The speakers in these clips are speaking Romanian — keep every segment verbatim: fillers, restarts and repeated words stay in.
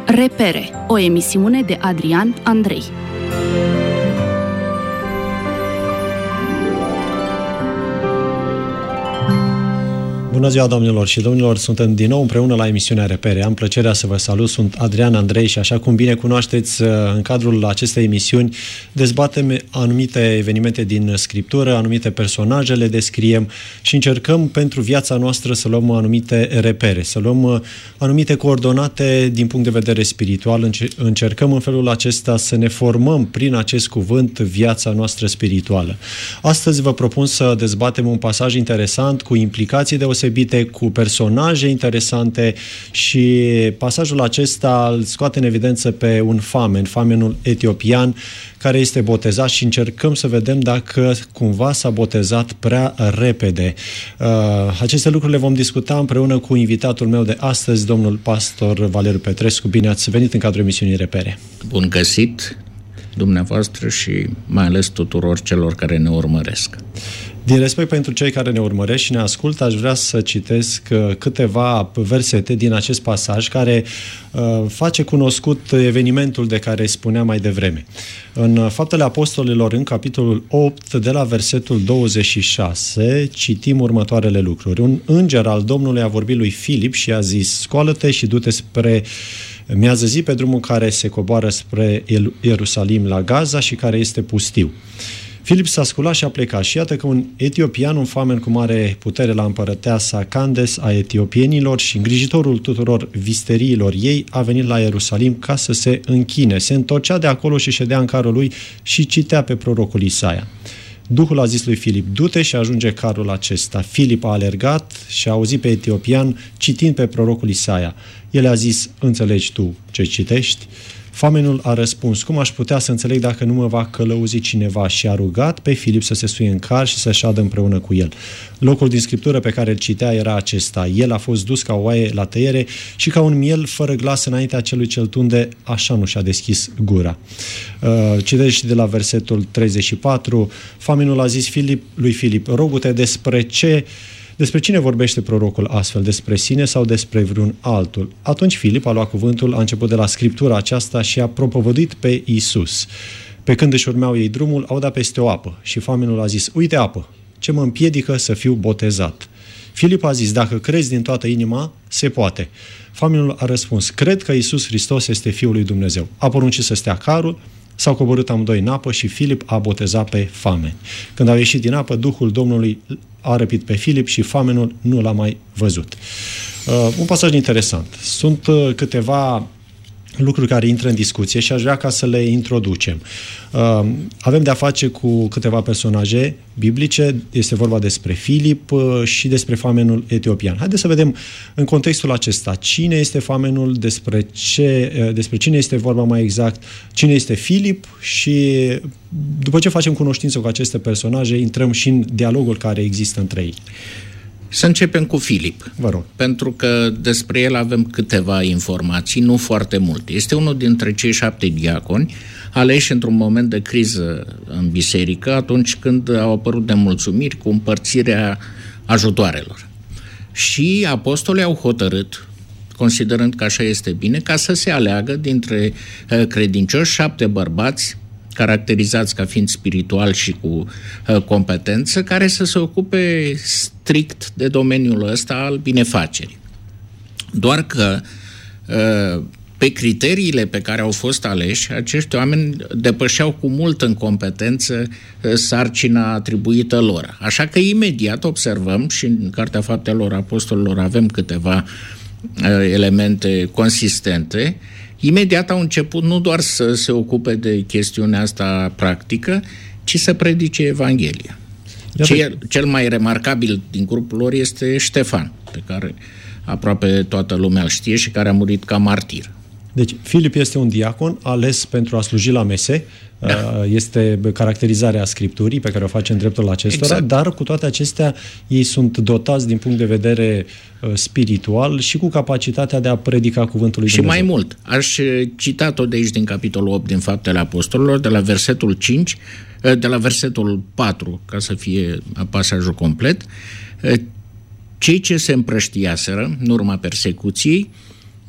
Repere, o emisiune de Adrian Andrei. Bună ziua, domnilor și domnilor! Suntem din nou împreună la emisiunea Repere. Am plăcerea să vă salut, sunt Adrian Andrei și așa cum bine cunoașteți, în cadrul acestei emisiuni dezbatem anumite evenimente din Scriptură, anumite personaje le descriem și încercăm pentru viața noastră să luăm anumite repere, să luăm anumite coordonate din punct de vedere spiritual. Încercăm în felul acesta să ne formăm prin acest cuvânt viața noastră spirituală. Astăzi vă propun să dezbatem un pasaj interesant cu implicații deosebite, cu personaje interesante și pasajul acesta îl scoate în evidență pe un famen, famenul etiopian, care este botezat și încercăm să vedem dacă cumva s-a botezat prea repede. Aceste lucruri le vom discuta împreună cu invitatul meu de astăzi, domnul pastor Valeriu Petrescu. Bine ați venit în cadrul emisiunii Repere. Bun găsit dumneavoastră și mai ales tuturor celor care ne urmăresc. Din respect pentru cei care ne urmăresc și ne ascultă, aș vrea să citesc câteva versete din acest pasaj care uh, face cunoscut evenimentul de care spuneam mai devreme. În Faptele Apostolilor, în capitolul opt, de la versetul douăzeci și șase, citim următoarele lucruri. Un înger al Domnului a vorbit lui Filip și a zis: scoală-te și du-te spre miază zi pe drumul care se coboară spre Ierusalim la Gaza și care este pustiu. Filip s-a sculat și a plecat și iată că un etiopian, un famen cu mare putere la împărăteasa Candes a etiopienilor și îngrijitorul tuturor visteriilor ei, a venit la Ierusalim ca să se închine. Se întorcea de acolo și ședea în carul lui și citea pe prorocul Isaia. Duhul a zis lui Filip: du-te și ajunge carul acesta. Filip a alergat și a auzit pe etiopian citind pe prorocul Isaia. El a zis: înțelegi tu ce citești? Famenul a răspuns: cum aș putea să înțeleg dacă nu mă va călăuzi cineva? Și a rugat pe Filip să se suie în car și să șadă împreună cu el. Locul din Scriptură pe care îl citea era acesta: el a fost dus ca o oaie la tăiere și ca un miel fără glas înaintea celui ce-l tunde, așa nu și-a deschis gura. Citește și de la versetul treizeci și patru. Famenul a zis Filip, lui Filip: rogu-te, despre ce Despre cine vorbește prorocul astfel? Despre sine sau despre vreun altul? Atunci Filip a luat cuvântul, a început de la Scriptura aceasta și a propovăduit pe Iisus. Pe când își urmeau ei drumul, au dat peste o apă și famenul a zis: uite apă, ce mă împiedică să fiu botezat? Filip a zis: dacă crezi din toată inima, se poate. Famenul a răspuns: cred că Iisus Hristos este Fiul lui Dumnezeu. A poruncit să stea carul, s-au coborât amândoi în apă și Filip a botezat pe fameni. Când au ieșit din apă, Duhul Domnului a răpit pe Filip și famenul nu l-a mai văzut. Uh, un pasaj interesant. Sunt uh, câteva lucruri care intră în discuție și aș vrea ca să le introducem. Uh, avem de-a face cu câteva personaje biblice, este vorba despre Filip uh, și despre famenul etiopian. Haideți să vedem în contextul acesta cine este famenul, despre, ce, uh, despre cine este vorba mai exact, cine este Filip și după ce facem cunoștință cu aceste personaje, intrăm și în dialogul care există între ei. Să începem cu Filip. Vă rog. Pentru că despre el avem câteva informații, nu foarte multe. Este unul dintre cei șapte diaconi aleși într-un moment de criză în biserică, atunci când au apărut nemulțumiri cu împărțirea ajutoarelor. Și apostolii au hotărât, considerând că așa este bine, ca să se aleagă dintre credincioși șapte bărbați caracterizați ca fiind spiritual și cu uh, competență, care să se ocupe strict de domeniul ăsta al binefacerii. Doar că uh, pe criteriile pe care au fost aleși, acești oameni depășeau cu mult în competență uh, sarcina atribuită lor. Așa că imediat observăm, și în Cartea Faptelor Apostolilor avem câteva uh, elemente consistente, imediat au început nu doar să se ocupe de chestiunea asta practică, ci să predice Evanghelia. Cel, cel mai remarcabil din grupul lor este Ștefan, pe care aproape toată lumea îl știe și care a murit ca martir. Deci, Filip este un diacon ales pentru a sluji la mese, da. Este caracterizarea Scripturii pe care o face în dreptul acestora, exact. Dar cu toate acestea ei sunt dotați din punct de vedere spiritual și cu capacitatea de a predica cuvântul lui Dumnezeu. Și mai mult, aș cita tot de aici din capitolul opt din Faptele Apostolilor, de la versetul cinci, de la versetul patru, ca să fie pasajul complet. Cei ce se împrăștiaseră în urma persecuției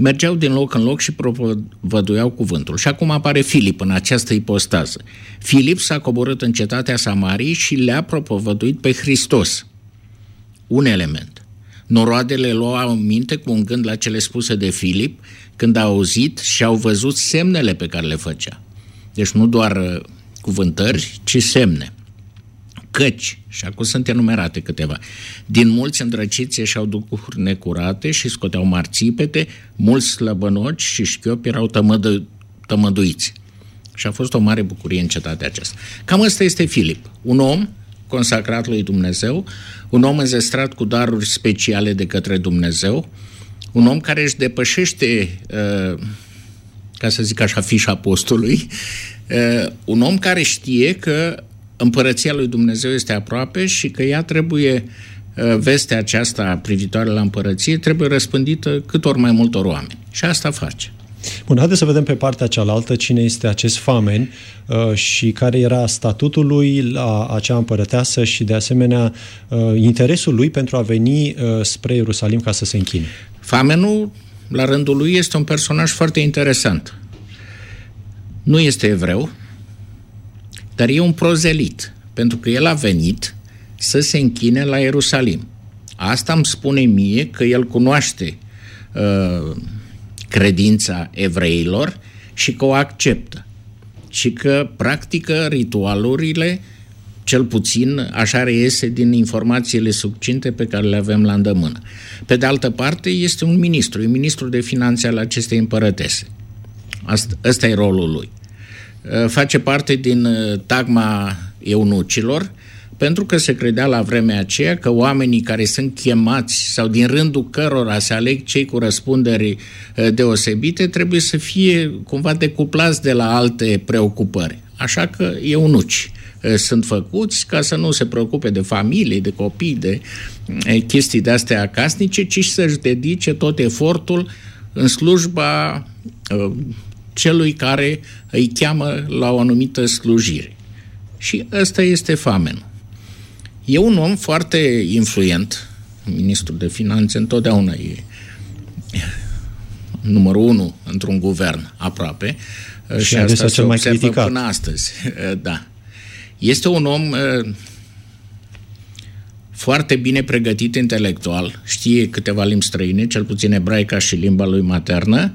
mergeau din loc în loc și propovăduiau cuvântul. Și acum apare Filip în această ipostază. Filip s-a coborât în cetatea Samariei și le-a propovăduit pe Hristos. Un element. Noroadele luau minte cu un gând la cele spuse de Filip când au auzit și au văzut semnele pe care le făcea. Deci nu doar cuvântări, ci semne. Căci, și acum sunt enumerate câteva, din mulți îndrăciți ieșeau duhuri necurate și scoteau mari țipete, mulți slăbănoci și șchiopi erau tămădă, tămăduiți. Și a fost o mare bucurie în cetatea aceasta. Cam ăsta este Filip, un om consacrat lui Dumnezeu, un om înzestrat cu daruri speciale de către Dumnezeu, un om care își depășește, ca să zic așa, fișa postului, un om care știe că împărăția lui Dumnezeu este aproape și că ea trebuie, vestea aceasta privitoare la împărăție, trebuie răspândită cât ori mai multor oameni. Și asta face. Bun, haideți să vedem pe partea cealaltă cine este acest famen uh, și care era statutul lui la acea împărăteasă și, de asemenea, uh, interesul lui pentru a veni uh, spre Ierusalim ca să se închine. Famenul, la rândul lui, este un personaj foarte interesant. Nu este evreu, dar e un prozelit, pentru că el a venit să se închine la Ierusalim. Asta îmi spune mie că el cunoaște uh, credința evreilor și că o acceptă și că practică ritualurile, cel puțin așa reiese din informațiile succinte pe care le avem la îndemână. Pe de altă parte, este un ministru, e ministru de finanțe al acestei împărătese. Asta, ăsta e rolul lui. Face parte din tagma eunucilor, pentru că se credea la vremea aceea că oamenii care sunt chemați sau din rândul cărora se aleg cei cu răspunderi deosebite trebuie să fie cumva decuplați de la alte preocupări. Așa că eunuci sunt făcuți ca să nu se preocupe de familie, de copii, de chestii de-astea casnice, ci să-și dedice tot efortul în slujba celui care îi cheamă la o anumită slujire. Și ăsta este famenul. E un om foarte influent, ministrul de finanțe întotdeauna e numărul unu într-un guvern aproape, și, și asta se observă criticat până astăzi. Da. Este un om foarte bine pregătit intelectual, știe câteva limbi străine, cel puțin ebraica și limba lui maternă,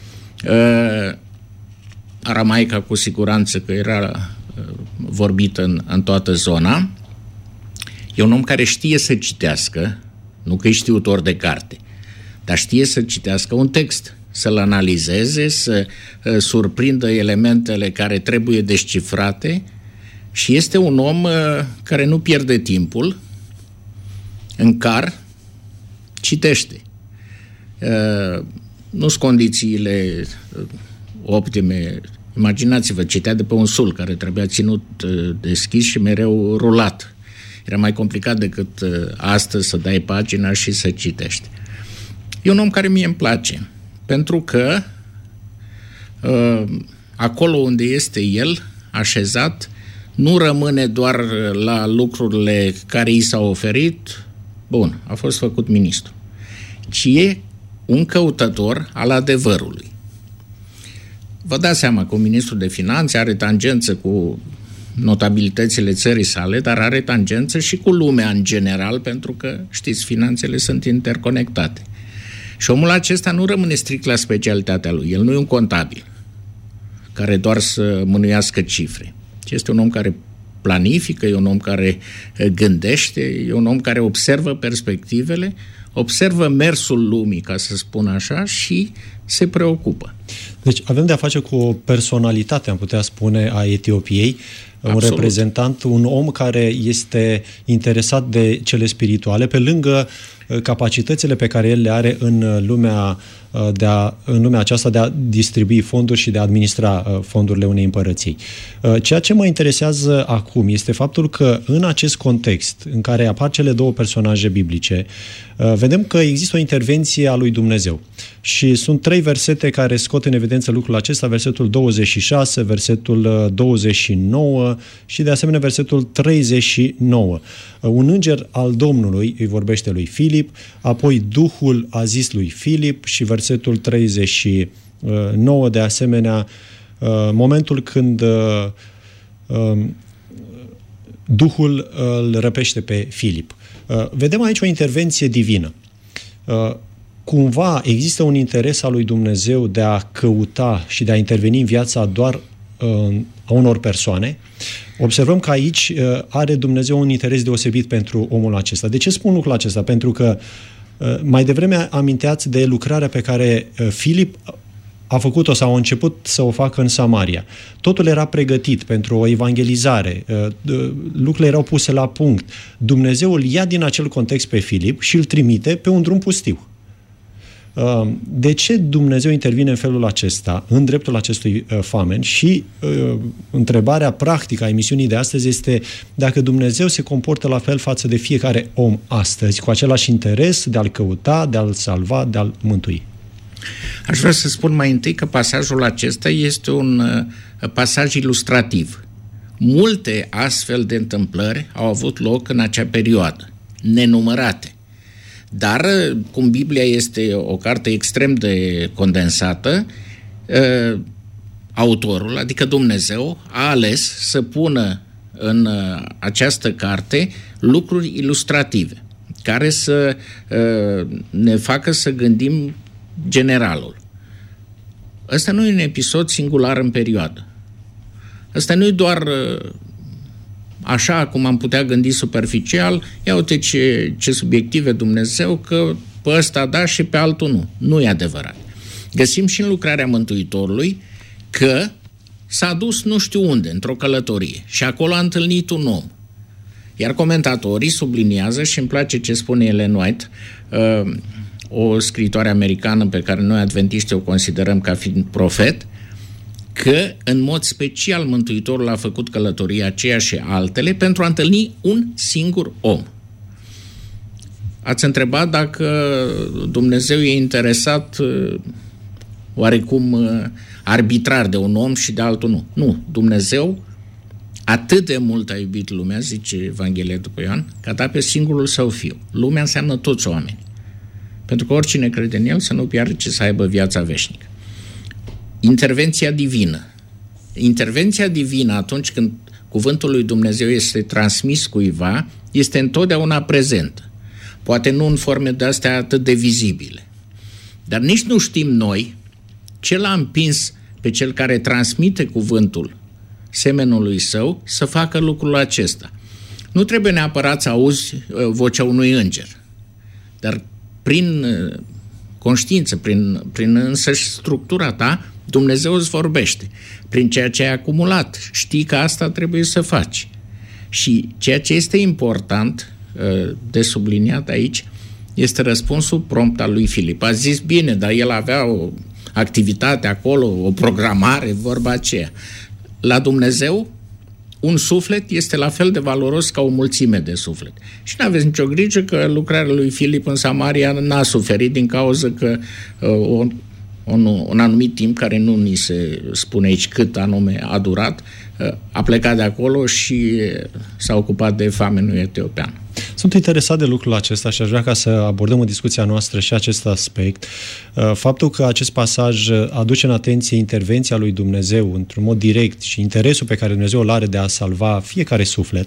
aramaica cu siguranță că era vorbită în, în toată zona. E un om care știe să citească, nu că e știutor de carte, dar știe să citească un text, să-l analizeze, să uh, surprindă elementele care trebuie descifrate și este un om uh, care nu pierde timpul, în car citește. Uh, nu-s condițiile uh, optime. Imaginați-vă, citea de pe un sul care trebuia ținut uh, deschis și mereu rulat. Era mai complicat decât uh, astăzi să dai pagina și să citești. E un om care mie îmi place, pentru că uh, acolo unde este el, așezat, nu rămâne doar la lucrurile care i s-au oferit, bun, a fost făcut ministru, ci e un căutător al adevărului. Vă dați seama că un ministru de finanțe are tangență cu notabilitățile țării sale, dar are tangență și cu lumea în general, pentru că, știți, finanțele sunt interconectate. Și omul acesta nu rămâne strict la specialitatea lui. El nu e un contabil care doar să mânuiască cifre, ci este un om care planifică, e un om care gândește, e un om care observă perspectivele, observă mersul lumii, ca să spun așa, și se preocupă. Deci avem de-a face cu o personalitate, am putea spune, a Etiopiei, Absolut. Un reprezentant, un om care este interesat de cele spirituale, pe lângă capacitățile pe care el le are în lumea, de a, în lumea aceasta de a distribui fonduri și de a administra fondurile unei împărății. Ceea ce mă interesează acum este faptul că în acest context în care apar cele două personaje biblice, vedem că există o intervenție a lui Dumnezeu. Și sunt trei trei versete care scot în evidență lucrul acesta, versetul douăzeci și șase, versetul douăzeci și nouă și de asemenea versetul treizeci și nouă. Un înger al Domnului îi vorbește lui Filip, apoi Duhul a zis lui Filip și versetul treizeci și nouă de asemenea, momentul când Duhul îl răpește pe Filip. Vedem aici o intervenție divină. Cumva există un interes al lui Dumnezeu de a căuta și de a interveni în viața doar a unor persoane. Observăm că aici are Dumnezeu un interes deosebit pentru omul acesta. De ce spun lucrul acesta? Pentru că mai devreme aminteați de lucrarea pe care Filip a făcut-o sau a început să o facă în Samaria. Totul era pregătit pentru o evangelizare, lucrurile erau puse la punct. Dumnezeu îl ia din acel context pe Filip și îl trimite pe un drum pustiu. De ce Dumnezeu intervine în felul acesta, în dreptul acestui famen? Și uh, întrebarea practică a emisiunii de astăzi este dacă Dumnezeu se comportă la fel față de fiecare om astăzi, cu același interes de a-l căuta, de a-l salva, de a-l mântui. Aș vrea să spun mai întâi că pasajul acesta este un uh, pasaj ilustrativ. Multe astfel de întâmplări au avut loc în acea perioadă, nenumărate. Dar, cum Biblia este o carte extrem de condensată, autorul, adică Dumnezeu, a ales să pună în această carte lucruri ilustrative, care să ne facă să gândim generalul. Ăsta nu e un episod singular în perioadă. Ăsta nu e doar așa cum am putea gândi superficial, ia uite ce, ce subiective Dumnezeu, că pe ăsta da și pe altul nu. Nu e adevărat. Găsim și în lucrarea Mântuitorului că s-a dus nu știu unde, într-o călătorie, și acolo a întâlnit un om. Iar comentatorii subliniază, și îmi place ce spune Ellen White, o scriitoare americană pe care noi adventiști o considerăm ca fiind profet, că în mod special Mântuitorul a făcut călătoria aceea și altele pentru a întâlni un singur om. Ați întrebat dacă Dumnezeu e interesat oarecum arbitrar de un om și de altul nu. Nu. Dumnezeu atât de mult a iubit lumea, zice Evanghelia după Ioan, că a dat pe singurul său fiu. Lumea înseamnă toți oameni. Pentru că oricine crede în el să nu piară, ci să aibă viața veșnică. Intervenția divină. Intervenția divină, atunci când cuvântul lui Dumnezeu este transmis cuiva, este întotdeauna prezentă. Poate nu în forme de-astea atât de vizibile. Dar nici nu știm noi ce l-a împins pe cel care transmite cuvântul semenului său să facă lucrul acesta. Nu trebuie neapărat să auzi vocea unui înger, dar prin conștiință, prin, prin însăși structura ta, Dumnezeu îți vorbește. Prin ceea ce ai acumulat, știi că asta trebuie să faci. Și ceea ce este important de subliniat aici este răspunsul prompt al lui Filip. A zis bine, dar el avea o activitate acolo, o programare, vorba aceea. La Dumnezeu, un suflet este la fel de valoros ca o mulțime de suflet. Și nu aveți nicio grijă că lucrarea lui Filip în Samaria n-a suferit din cauza că uh, o, un, un anumit timp, care nu ni se spune aici cât anume a durat, uh, a plecat de acolo și s-a ocupat de famenul etiopean. Sunt interesat de lucrul acesta și aș vrea ca să abordăm în discuția noastră și acest aspect. Faptul că acest pasaj aduce în atenție intervenția lui Dumnezeu într-un mod direct și interesul pe care Dumnezeu îl are de a salva fiecare suflet,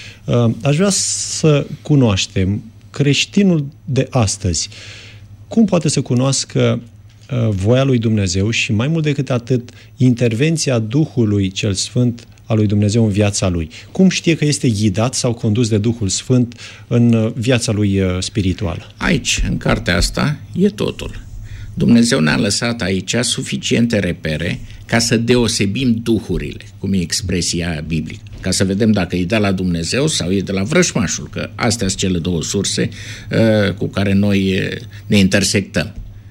aș vrea să cunoaștem creștinul de astăzi. Cum poate să cunoască voia lui Dumnezeu și, mai mult decât atât, intervenția Duhului cel Sfânt a lui Dumnezeu în viața lui? Cum știe că este ghidat sau condus de Duhul Sfânt în viața lui spirituală? Aici, în cartea asta, e totul. Dumnezeu ne-a lăsat aici suficiente repere ca să deosebim duhurile, cum e expresia biblică, ca să vedem dacă e de la Dumnezeu sau e de la vrășmașul, că astea sunt cele două surse uh, cu care noi ne intersectăm.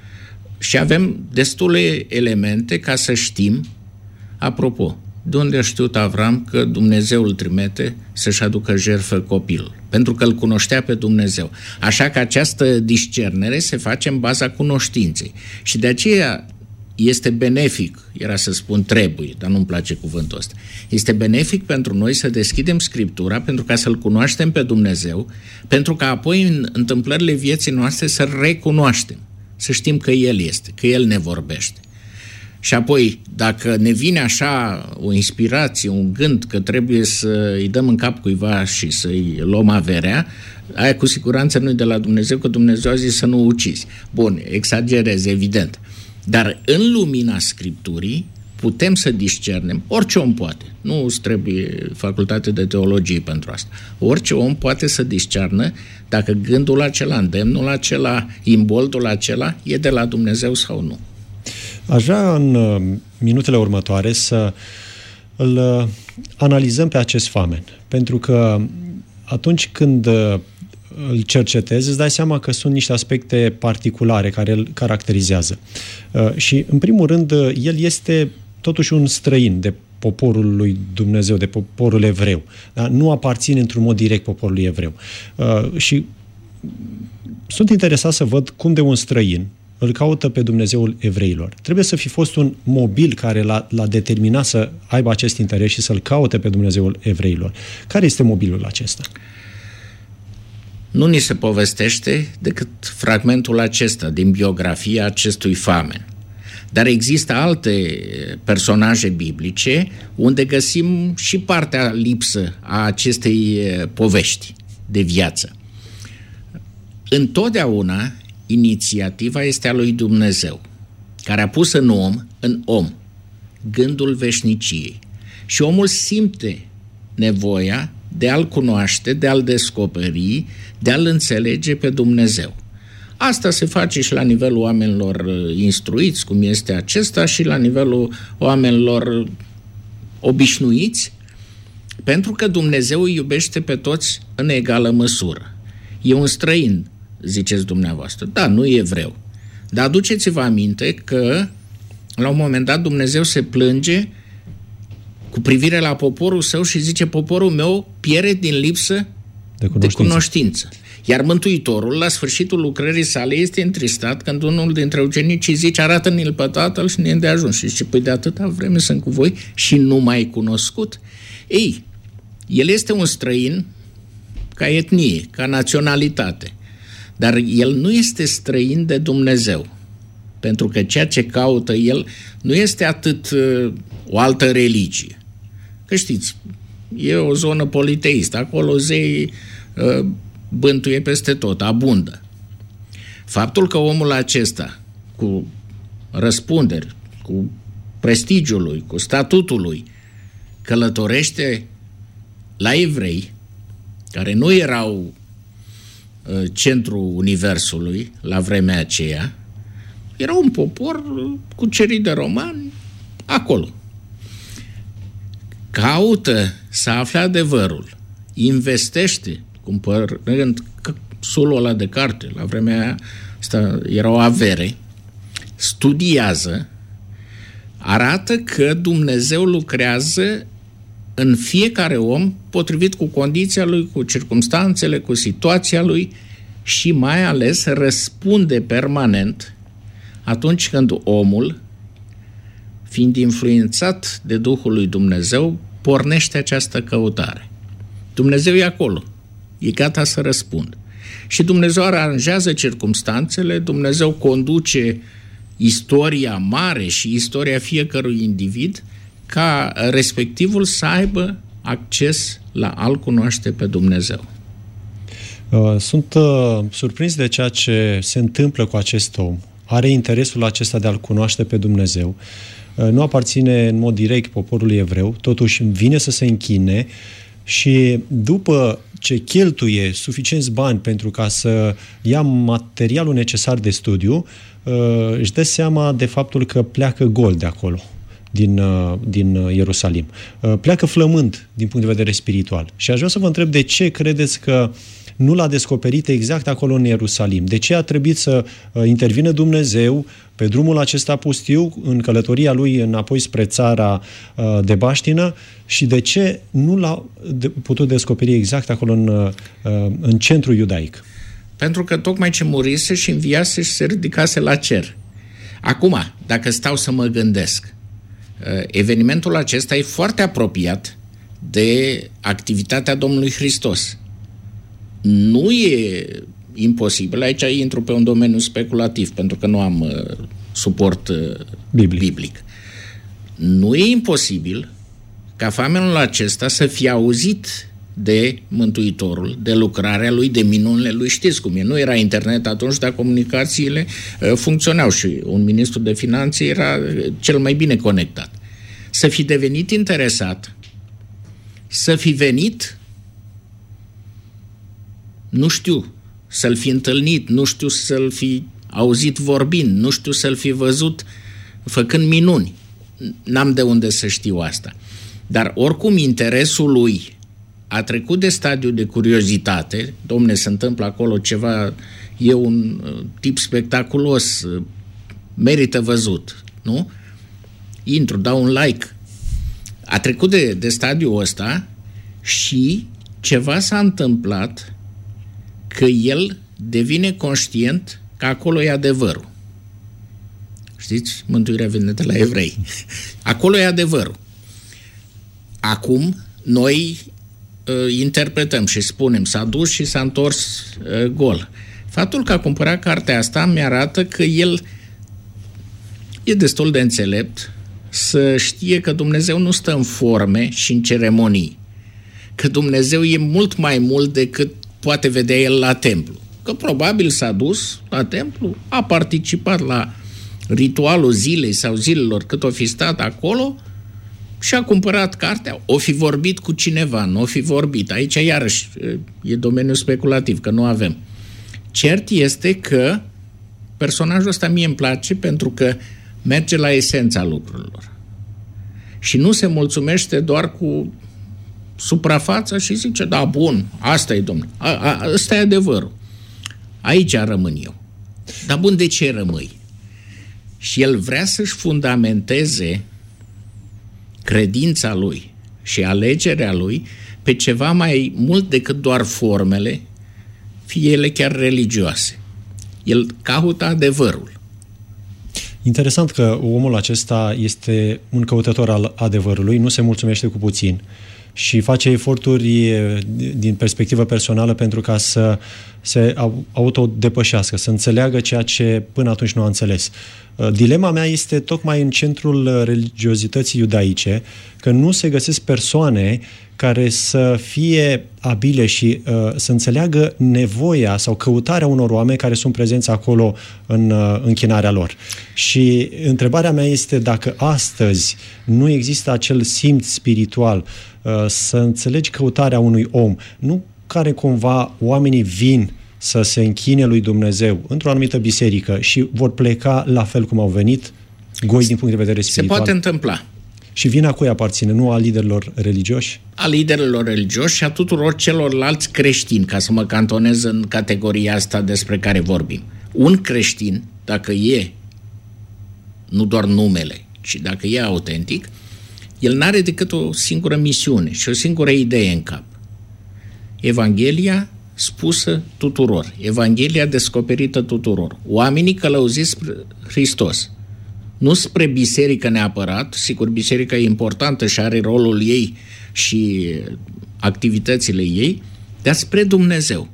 Și avem destule elemente ca să știm, apropo, de unde a știut Avram că Dumnezeu îl trimite să-și aducă jertfă copilul? pentru că îl cunoștea pe Dumnezeu. Așa că această discernere se face în baza cunoștinței. Și de aceea este benefic, era să spun trebuie, dar nu-mi place cuvântul ăsta, este benefic pentru noi să deschidem Scriptura pentru ca să-L cunoaștem pe Dumnezeu, pentru ca apoi în întâmplările vieții noastre să recunoaștem, să știm că El este, că El ne vorbește. Și apoi, dacă ne vine așa o inspirație, un gând că trebuie să îi dăm în cap cuiva și să-i luăm averea, aia cu siguranță nu e de la Dumnezeu, că Dumnezeu a zis să nu ucizi. Bun, exagerez, evident. Dar în lumina Scripturii putem să discernem, orice om poate, nu îți trebuie facultate de teologie pentru asta, orice om poate să discernă dacă gândul acela, îndemnul acela, imboldul acela e de la Dumnezeu sau nu. Aș vrea în minutele următoare să îl analizăm pe acest famen, pentru că atunci când îl cercetezi, îți dai seama că sunt niște aspecte particulare care îl caracterizează. Și, în primul rând, el este totuși un străin de poporul lui Dumnezeu, de poporul evreu. Da? Nu aparține într-un mod direct poporului evreu. Și sunt interesat să văd cum de un străin îl caută pe Dumnezeul evreilor. Trebuie să fi fost un mobil care l-a, l-a determinat să aibă acest interes și să-l caute pe Dumnezeul evreilor. Care este mobilul acesta? Nu ni se povestește decât fragmentul acesta din biografia acestui famen. Dar există alte personaje biblice unde găsim și partea lipsă a acestei povești de viață. Întotdeauna inițiativa este a lui Dumnezeu, care a pus în om, în om, gândul veșniciei. Și omul simte nevoia de a-L cunoaște, de a-L descoperi, de a-L înțelege pe Dumnezeu. Asta se face și la nivelul oamenilor instruiți, cum este acesta, și la nivelul oamenilor obișnuiți, pentru că Dumnezeu îi iubește pe toți în egală măsură. E un străin, ziceți dumneavoastră. Da, nu e evreu. Dar aduceți-vă aminte că la un moment dat Dumnezeu se plânge cu privire la poporul său și zice: poporul meu pierde din lipsă de cunoștință. de cunoștință. Iar Mântuitorul, la sfârșitul lucrării sale, este întristat când unul dintre ucenici zice: arată-ne-l pe Tatăl și ne îndeajuns. Și zice: păi de atâta vreme sunt cu voi și nu m-ai cunoscut? Ei, el este un străin ca etnie, ca naționalitate. Dar el nu este străin de Dumnezeu. Pentru că ceea ce caută el nu este atât uh, o altă religie. Că știți, e o zonă politeistă. Acolo zeii uh, bântuie peste tot, abundă. Faptul că omul acesta, cu răspunderi, cu prestigiul lui, cu statutul lui, călătorește la evrei, care nu erau uh, centrul universului la vremea aceea, era un popor cucerit de romani acolo. Caută să afle adevărul, investește, cumpărând sulul ăla de carte, la vremea aia asta era o avere, studiază, arată că Dumnezeu lucrează în fiecare om potrivit cu condiția lui, cu circumstanțele, cu situația lui și mai ales răspunde permanent atunci când omul, fiind influențat de Duhul lui Dumnezeu, pornește această căutare. Dumnezeu e acolo, e gata să răspundă. Și Dumnezeu aranjează circumstanțele, Dumnezeu conduce istoria mare și istoria fiecărui individ ca respectivul să aibă acces la a-L cunoaște pe Dumnezeu. Sunt uh, surprins de ceea ce se întâmplă cu acest om. Are interesul acesta de a-L cunoaște pe Dumnezeu. Nu aparține în mod direct poporului evreu, totuși vine să se închine și după ce cheltuie suficienți bani pentru ca să ia materialul necesar de studiu, își dă seama de faptul că pleacă gol de acolo, din, din Ierusalim. Pleacă flămând din punct de vedere spiritual. Și aș vrea să vă întreb de ce credeți că nu l-a descoperit exact acolo în Ierusalim? De ce a trebuit să intervină Dumnezeu pe drumul acesta pustiu, în călătoria lui înapoi spre țara de baștină, și de ce nu l-a putut descoperi exact acolo în, în centrul iudaic? Pentru că tocmai ce murise și înviase și se ridicase la cer. Acum, dacă stau să mă gândesc, evenimentul acesta e foarte apropiat de activitatea Domnului Hristos. Nu e imposibil, aici intru pe un domeniu speculativ, pentru că nu am uh, suport uh, biblic. biblic. Nu e imposibil ca famenul acesta să fie auzit de Mântuitorul, de lucrarea lui, de minunile lui. Știți cum e, nu era internet atunci, dar comunicațiile uh, funcționau și un ministru de finanțe era cel mai bine conectat. Să fi devenit interesat, să fi venit, nu știu, să-l fi întâlnit, nu știu să-l fi auzit vorbind, nu știu să-l fi văzut făcând minuni. N-am de unde să știu asta. Dar oricum interesul lui a trecut de stadiul de curiozitate. Dom'le, se întâmplă acolo ceva, e un tip spectaculos, merită văzut, nu? Intru, dau un like. A trecut de, de stadiul ăsta și ceva s-a întâmplat că el devine conștient că acolo e adevărul. Știți? Mântuirea vine de la evrei. Acolo e adevărul. Acum, noi uh, interpretăm și spunem, s-a dus și s-a întors uh, gol. Faptul că a cumpărat cartea asta mi-arată că el e destul de înțelept să știe că Dumnezeu nu stă în forme și în ceremonii. Că Dumnezeu e mult mai mult decât poate vedea el la templu. Că probabil s-a dus la templu, a participat la ritualul zilei sau zilelor cât o fi stat acolo și a cumpărat cartea. O fi vorbit cu cineva, nu o fi vorbit. Aici iarăși e domeniul speculativ, că nu avem. Cert este că personajul ăsta mie îmi place pentru că merge la esența lucrurilor. Și nu se mulțumește doar cu suprafața și zice, da, bun, asta e, domnule, a, a, ăsta e adevărul. Aici rămân eu. Dar bun, de ce rămâi? Și el vrea să-și fundamenteze credința lui și alegerea lui pe ceva mai mult decât doar formele, fie ele chiar religioase. El caută adevărul. Interesant că omul acesta este un căutător al adevărului, nu se mulțumește cu puțin și face eforturi din perspectivă personală pentru ca să se autodepășească, să înțeleagă ceea ce până atunci nu a înțeles. Dilema mea este tocmai în centrul religiozității iudaice, că nu se găsesc persoane care să fie abile și uh, să înțeleagă nevoia sau căutarea unor oameni care sunt prezenți acolo în uh, închinarea lor. Și întrebarea mea este dacă astăzi nu există acel simț spiritual uh, să înțelegi căutarea unui om, nu care cumva oamenii vin să se închine lui Dumnezeu într-o anumită biserică și vor pleca la fel cum au venit, goi din punct de vedere spiritual. Se poate întâmpla. Și vina cui aparține? Nu a liderilor religioși? A liderilor religioși și a tuturor celorlalți creștini, ca să mă cantonez în categoria asta despre care vorbim. Un creștin, dacă e, nu doar numele, ci dacă e autentic, el n-are decât o singură misiune și o singură idee în cap. Evanghelia spusă tuturor. Evanghelia descoperită tuturor. Oamenii călăuziți spre Hristos. Nu spre biserică neapărat, sigur, biserica e importantă și are rolul ei și activitățile ei, dar spre Dumnezeu.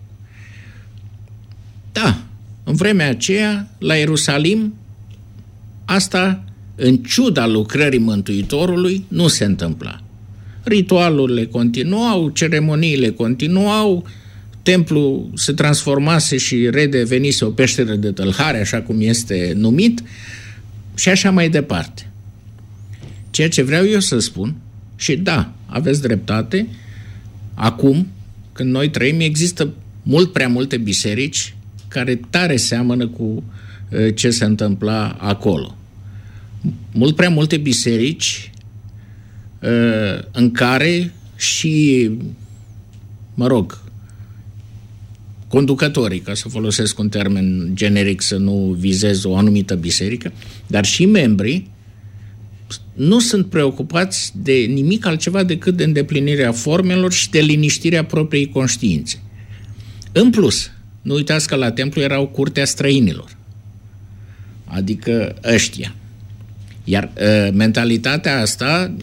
Da, în vremea aceea, la Ierusalim, asta, în ciuda lucrării Mântuitorului, nu se întâmpla. Ritualurile continuau, ceremoniile continuau, templul se transformase și redevenise o peșteră de tâlhare, așa cum este numit, și așa mai departe. Ceea ce vreau eu să spun, și da, aveți dreptate, acum, când noi trăim, există mult prea multe biserici care tare seamănă cu ce se întâmpla acolo. Mult prea multe biserici în care și, mă rog, conducătorii, ca să folosesc un termen generic, să nu vizez o anumită biserică, dar și membrii nu sunt preocupați de nimic altceva decât de îndeplinirea formelor și de liniștirea propriei conștiințe. În plus, nu uitați că la templu erau curtea străinilor, adică ăștia. Iar uh, mentalitatea asta,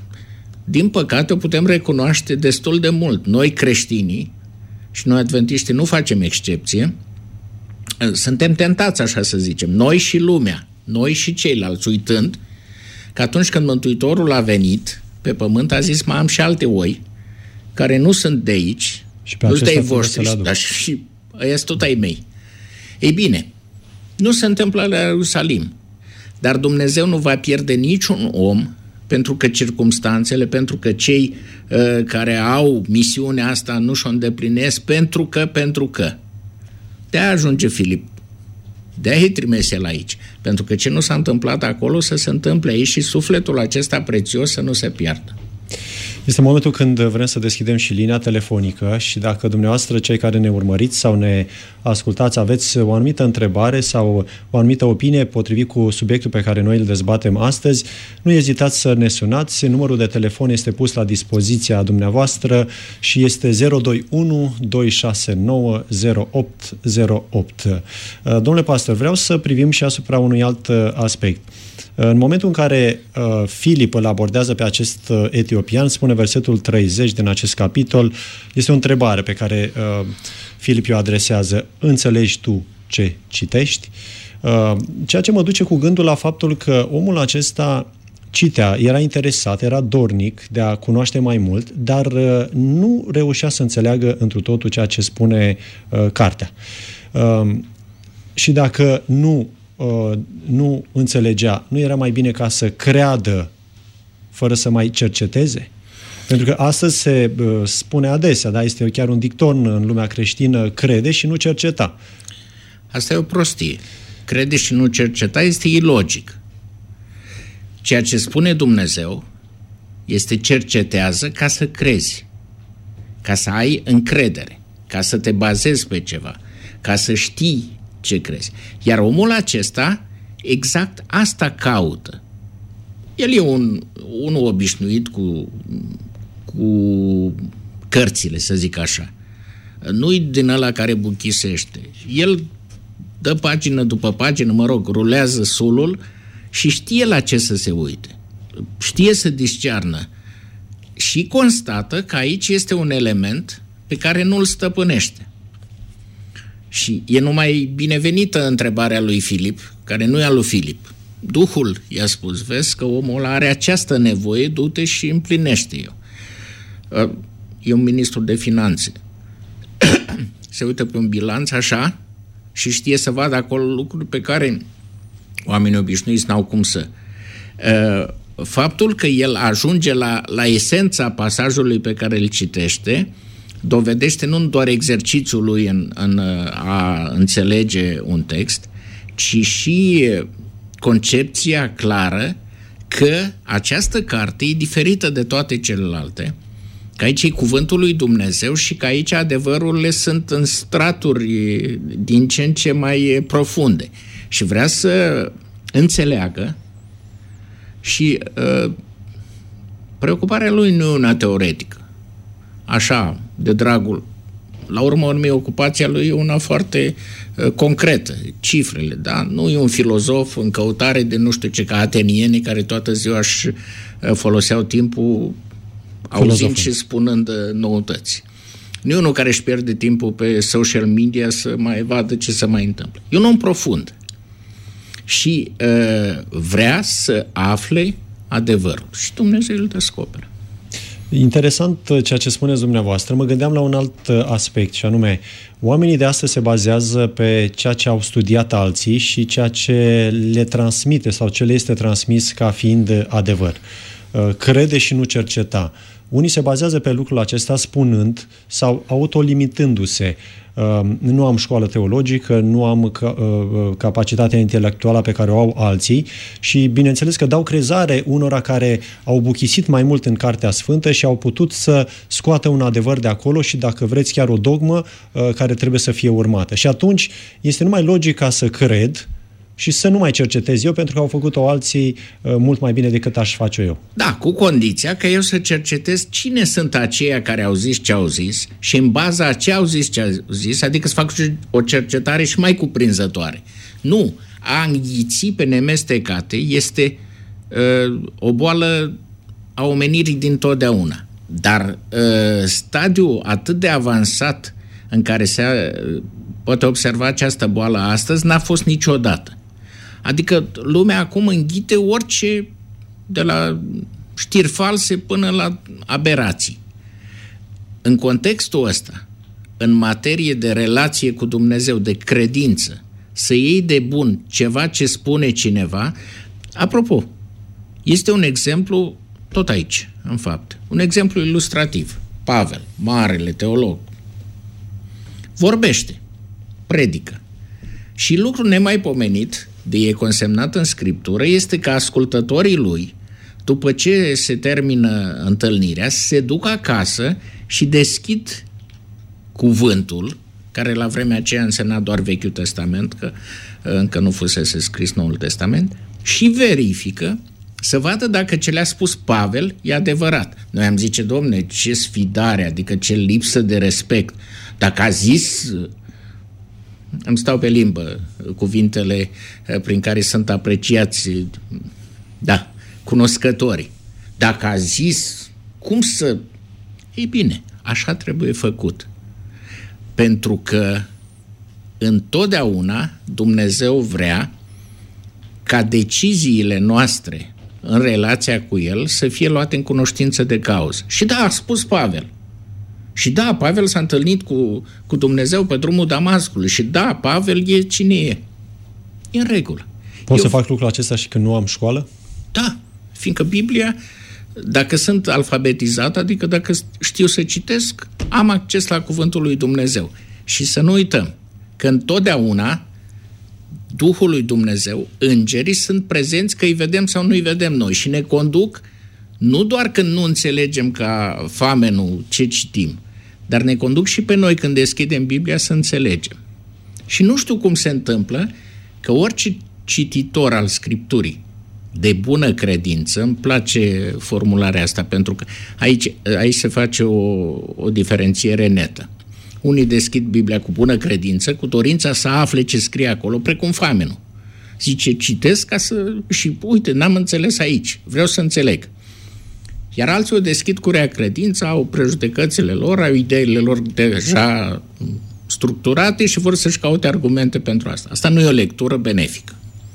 din păcate, o putem recunoaște destul de mult. Noi creștinii și noi adventiștii nu facem excepție, uh, suntem tentați, așa să zicem, noi și lumea, noi și ceilalți, uitând că atunci când Mântuitorul a venit pe pământ, a zis, mai am și alte oi care nu sunt de aici, nu sunt ai voștri, dar și ăia sunt tot ai mei. Ei bine, nu se întâmplă la Ierusalim, dar Dumnezeu nu va pierde niciun om pentru că circumstanțele, pentru că cei uh, care au misiunea asta nu și-o îndeplinesc, pentru că, pentru că. De-aia ajunge Filip. De-aia îi trimise el aici. Pentru că ce nu s-a întâmplat acolo să se întâmple aici și sufletul acesta prețios să nu se piardă. Este momentul când vrem să deschidem și linia telefonică și dacă dumneavoastră, cei care ne urmăriți sau ne ascultați, aveți o anumită întrebare sau o anumită opinie potrivit cu subiectul pe care noi îl dezbatem astăzi, nu ezitați să ne sunați. Numărul de telefon este pus la dispoziția dumneavoastră și este zero doi unu doi șase nouă zero opt zero opt. Domnule pastor, vreau să privim și asupra unui alt aspect. În momentul în care uh, Filip îl abordează pe acest uh, etiopian, spune versetul treizeci din acest capitol, este o întrebare pe care uh, Filip o adresează. Înțelegi tu ce citești? Uh, ceea ce mă duce cu gândul la faptul că omul acesta citea, era interesat, era dornic de a cunoaște mai mult, dar uh, nu reușea să înțeleagă întru totul ceea ce spune uh, cartea. Uh, și dacă nu nu înțelegea, nu era mai bine ca să creadă fără să mai cerceteze? Pentru că astăzi se spune adesea, da, este chiar un dicton în lumea creștină, crede și nu cerceta. Asta e o prostie. Crede și nu cerceta este ilogic. Ceea ce spune Dumnezeu este cercetează ca să crezi, ca să ai încredere, ca să te bazezi pe ceva, ca să știi ce crezi. Iar omul acesta exact asta caută. El e un, unul obișnuit cu, cu cărțile, să zic așa. Nu-i din ăla care buchisește. El dă pagină după pagină, mă rog, rulează sulul și știe la ce să se uite. Știe să discearnă. Și constată că aici este un element pe care nu-l stăpânește. Și e numai binevenită întrebarea lui Filip, care nu e a lui Filip. Duhul i-a spus, vezi că omul are această nevoie, du-te și împlinește eu. E un ministru de finanțe. Se uită pe un bilanț așa și știe să vadă acolo lucruri pe care oamenii obișnuiți n-au cum să. Faptul că el ajunge la, la esența pasajului pe care îl citește dovedește nu doar exercițiul lui în, în a înțelege un text, ci și concepția clară că această carte e diferită de toate celelalte, că aici e cuvântul lui Dumnezeu și că aici adevărurile sunt în straturi din ce în ce mai profunde. Și vrea să înțeleagă și uh, preocuparea lui nu e una teoretică. Așa, de dragul. La urmă urmei, ocupația lui e una foarte uh, concretă, cifrele, da? Nu e un filozof în căutare de nu știu ce, ca atenienii care toată ziua își uh, foloseau timpul auzind și spunând uh, noutăți. Nu e unul care își pierde timpul pe social media să mai vadă ce se mai întâmplă. E un om profund și uh, vrea să afle adevărul și Dumnezeu îl descoperă. Interesant ceea ce spuneți dumneavoastră. Mă gândeam la un alt aspect, și anume, oamenii de astăzi se bazează pe ceea ce au studiat alții și ceea ce le transmite sau ce le este transmis ca fiind adevăr. Crede și nu cerceta. Unii se bazează pe lucrul acesta spunând sau autolimitându-se. Nu am școală teologică, nu am capacitatea intelectuală pe care o au alții și bineînțeles că dau crezare unora care au buchisit mai mult în Cartea Sfântă și au putut să scoată un adevăr de acolo și, dacă vreți, chiar o dogmă care trebuie să fie urmată. Și atunci este numai logica să cred și să nu mai cercetez eu, pentru că au făcut-o alții uh, mult mai bine decât aș face eu. Da, cu condiția că eu să cercetez cine sunt aceia care au zis ce au zis și în baza a ce au zis ce au zis, adică să fac o cercetare și mai cuprinzătoare. Nu, a înghiți pe nemestecate este uh, o boală a omenirii dintotdeauna. Dar uh, stadiul atât de avansat în care se uh, poate observa această boală astăzi n-a fost niciodată. Adică lumea acum înghite orice, de la știri false până la aberații. În contextul ăsta, în materie de relație cu Dumnezeu, de credință, să iei de bun ceva ce spune cineva, apropo, este un exemplu tot aici, în fapt, un exemplu ilustrativ. Pavel, marele teolog, vorbește, predică. Și lucru nemaipomenit, de e consemnat în Scriptură, este că ascultătorii lui, după ce se termină întâlnirea, se duc acasă și deschid cuvântul, care la vremea aceea însemna doar Vechiul Testament, că încă nu fusese scris Noul Testament, și verifică să vadă dacă ce le-a spus Pavel e adevărat. Noi am zice, domne, ce sfidare, adică ce lipsă de respect. Dacă a zis... Îmi stau pe limbă cuvintele prin care sunt apreciați, da, cunoscătorii. Dacă a zis, cum să... Ei bine, așa trebuie făcut. Pentru că întotdeauna Dumnezeu vrea ca deciziile noastre în relația cu El să fie luate în cunoștință de cauză. Și da, a spus Pavel. Și da, Pavel s-a întâlnit cu, cu Dumnezeu pe drumul Damascului. Și da, Pavel e cine e. E în regulă. Pot Eu... să fac lucrul acesta și când nu am școală? Da, fiindcă Biblia, dacă sunt alfabetizat, adică dacă știu să citesc, am acces la cuvântul lui Dumnezeu. Și să nu uităm că întotdeauna Duhul lui Dumnezeu, îngerii, sunt prezenți, că îi vedem sau nu îi vedem noi și ne conduc nu doar când nu înțelegem ca famenul ce citim, dar ne conduc și pe noi când deschidem Biblia să înțelegem. Și nu știu cum se întâmplă că orice cititor al Scripturii de bună credință, îmi place formularea asta, pentru că aici, aici se face o, o diferențiere netă. Unii deschid Biblia cu bună credință, cu dorința să afle ce scrie acolo, precum famenul. Zice, citesc ca să... și uite, n-am înțeles aici, vreau să înțeleg. Iar alții o deschid cu rea credință, au prejudecățile lor, au ideile lor deja structurate și vor să-și caute argumente pentru asta. Asta nu e o lectură benefică.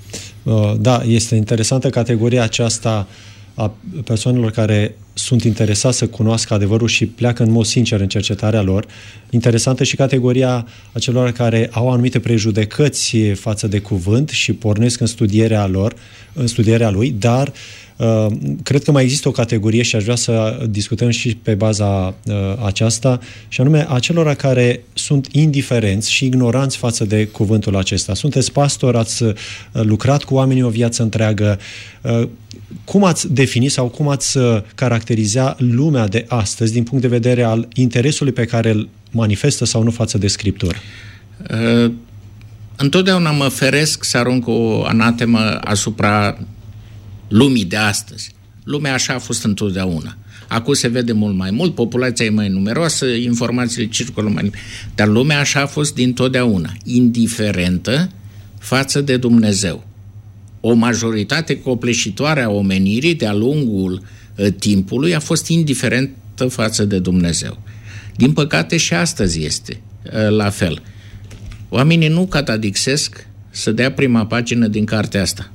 Da, este interesantă categoria aceasta a persoanelor care sunt interesați să cunoască adevărul și pleacă în mod sincer în cercetarea lor. Interesantă și categoria acelor care au anumite prejudecăți față de cuvânt și pornesc în studierea lor, în studierea lui, dar Uh, cred că mai există o categorie și aș vrea să discutăm și pe baza uh, aceasta, și anume acelora care sunt indiferenți și ignoranți față de cuvântul acesta. Sunteți pastor, ați uh, lucrat cu oamenii o viață întreagă. Uh, cum ați defini sau cum ați uh, caracteriza lumea de astăzi din punct de vedere al interesului pe care îl manifestă sau nu față de Scriptură? Uh, întotdeauna mă feresc să arunc o anatemă asupra lumii de astăzi. Lumea așa a fost întotdeauna. Acum se vede mult mai mult, populația e mai numeroasă, informațiile circulă mai... Dar lumea așa a fost dintotdeauna, indiferentă față de Dumnezeu. O majoritate copleșitoare a omenirii de-a lungul uh, timpului a fost indiferentă față de Dumnezeu. Din păcate și astăzi este uh, la fel. Oamenii nu catadixesc să dea prima pagină din cartea asta.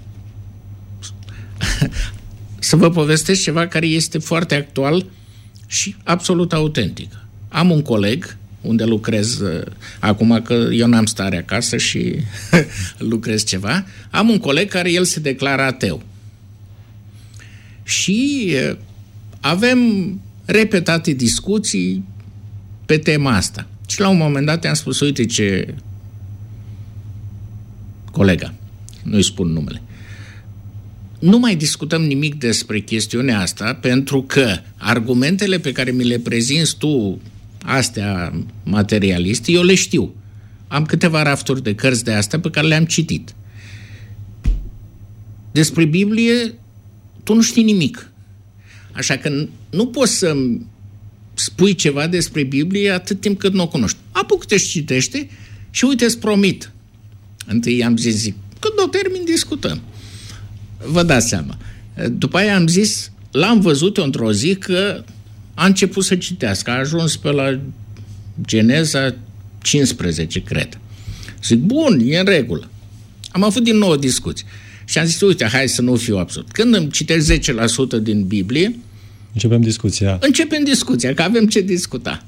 Să vă povestesc ceva care este foarte actual și absolut autentic. Am un coleg unde lucrez, acum că eu n-am stare acasă și lucrez ceva, am un coleg care el se declară ateu. Și avem repetate discuții pe tema asta. Și la un moment dat i-am spus, uite ce colega, nu-i spun numele, nu mai discutăm nimic despre chestiunea asta, pentru că argumentele pe care mi le prezinți tu, astea materialiste, eu le știu. Am câteva rafturi de cărți de astea pe care le-am citit. Despre Biblie, tu nu știi nimic. Așa că nu poți să spui ceva despre Biblie atât timp cât nu o cunoști. Apucă-te și citește și uite, îți promit. Întâi i-am zis, zic, când o termin, discutăm. Vă dați seama. După aia am zis, l-am văzut într-o zi că a început să citească. A ajuns pe la Geneza cincisprezece, cred. Zic, bun, e în regulă. Am avut din nou o discuție. Și am zis, uite, hai să nu fiu absurd. Când îmi citești zece la sută din Biblie, începem discuția. Începem discuția, că avem ce discuta.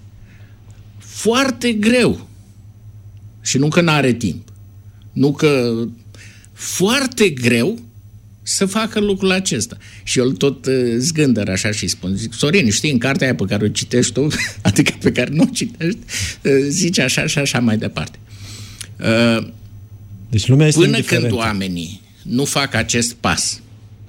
Foarte greu. Și nu că n-are timp. Nu că... Foarte greu să facă lucrul acesta. Și eu tot uh, zgândăr așa și spun, zic, Sorin, știi, în cartea aia pe care o citești tu, adică pe care nu o citești, uh, zice așa și așa mai departe. Uh, deci lumea este până indiferentă. când oamenii nu fac acest pas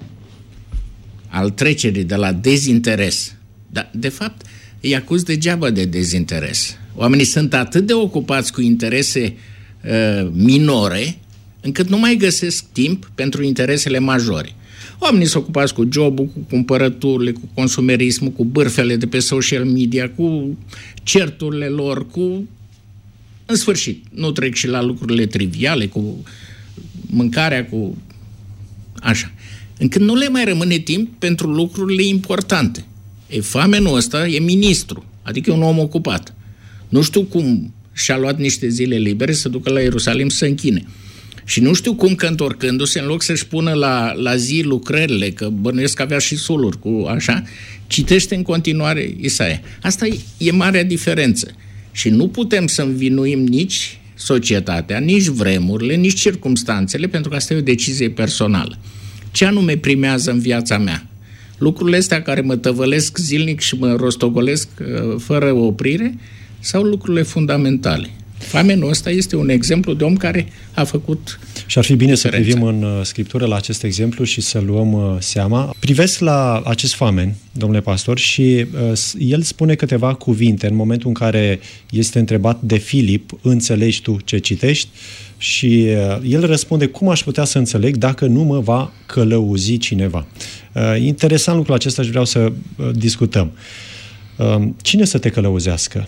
al trecerii de la dezinteres, dar de fapt îi acuz degeaba de dezinteres. Oamenii sunt atât de ocupați cu interese uh, minore, încât nu mai găsesc timp pentru interesele majore. Oamenii sunt ocupați cu jobul, cu cumpărăturile, cu consumerismul, cu bârfele de pe social media, cu certurile lor, cu... În sfârșit, nu trec și la lucrurile triviale, cu mâncarea, cu... Așa. Încât nu le mai rămâne timp pentru lucrurile importante. E, famenul ăsta e ministru, adică e un om ocupat. Nu știu cum și-a luat niște zile libere să ducă la Ierusalim să se închine. Și nu știu cum că întorcându-se, în loc să-și pună la, la zi lucrările, că bănuiesc că avea și suluri cu așa, citește în continuare Isaia. Asta e, e marea diferență. Și nu putem să învinuim nici societatea, nici vremurile, nici circumstanțele, pentru că asta e o decizie personală. Ce anume primează în viața mea? Lucrurile astea care mă tăvălesc zilnic și mă rostogolesc uh, fără oprire, sau lucrurile fundamentale? Famenul ăsta este un exemplu de om care a făcut și ar fi bine diferența. Să privim în uh, Scriptură la acest exemplu și să luăm uh, seama. Privesc la acest famen, domnule pastor, și uh, el spune câteva cuvinte în momentul în care este întrebat de Filip, înțelegi tu ce citești? Și uh, el răspunde, cum aș putea să înțeleg dacă nu mă va călăuzi cineva? Uh, interesant lucrul acesta și vreau să uh, discutăm. Uh, cine să te călăuzească?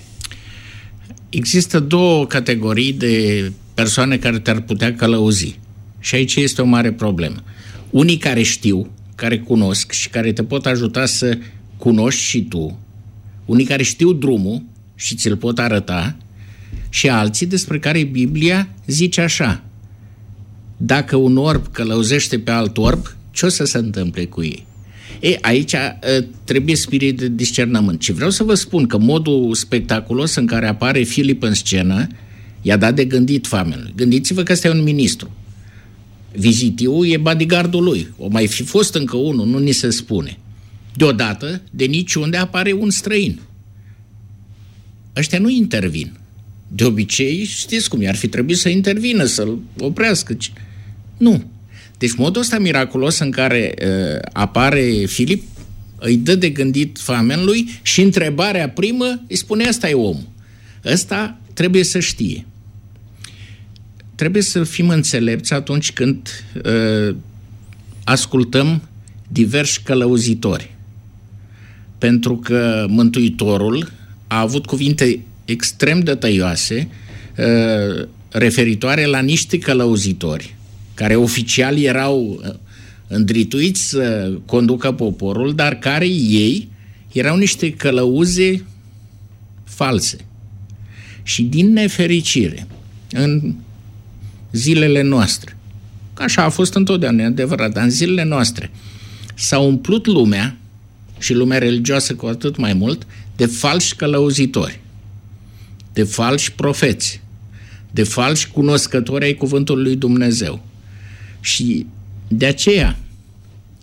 Există două categorii de persoane care te-ar putea călăuzi. Și aici este o mare problemă. Unii care știu, care cunosc și care te pot ajuta să cunoști și tu. Unii care știu drumul și ți-l pot arăta. Și alții despre care Biblia zice așa: dacă un orb călăuzește pe alt orb, ce o să se întâmple cu ei? E, aici trebuie spirit de discernământ. Și vreau să vă spun că modul spectaculos în care apare Filip în scenă i-a dat de gândit famenului. Gândiți-vă că ăsta e un ministru. Vizitiu e bodyguardul lui. O mai fi fost încă unul, nu ni se spune. Deodată, de niciunde apare un străin. Ăștia nu intervin. De obicei, știți cum, ar fi trebuit să intervină, să-l oprească. Nu. Deci modul ăsta miraculos în care uh, apare Filip îi dă de gândit famenului și întrebarea primă îi spune: ăsta e omul. Ăsta trebuie să știe. Trebuie să fim înțelepți atunci când uh, ascultăm diversi călăuzitori. Pentru că Mântuitorul a avut cuvinte extrem de tăioase uh, referitoare la niște călăuzitori care oficial erau îndrituiți să conducă poporul, dar care ei erau niște călăuze false. Și din nefericire, în zilele noastre, așa a fost întotdeauna, e adevărat, dar în zilele noastre s-a umplut lumea, și lumea religioasă cu atât mai mult, de falși călăuzitori, de falși profeți, de falși cunoscători ai cuvântului lui Dumnezeu. Și de aceea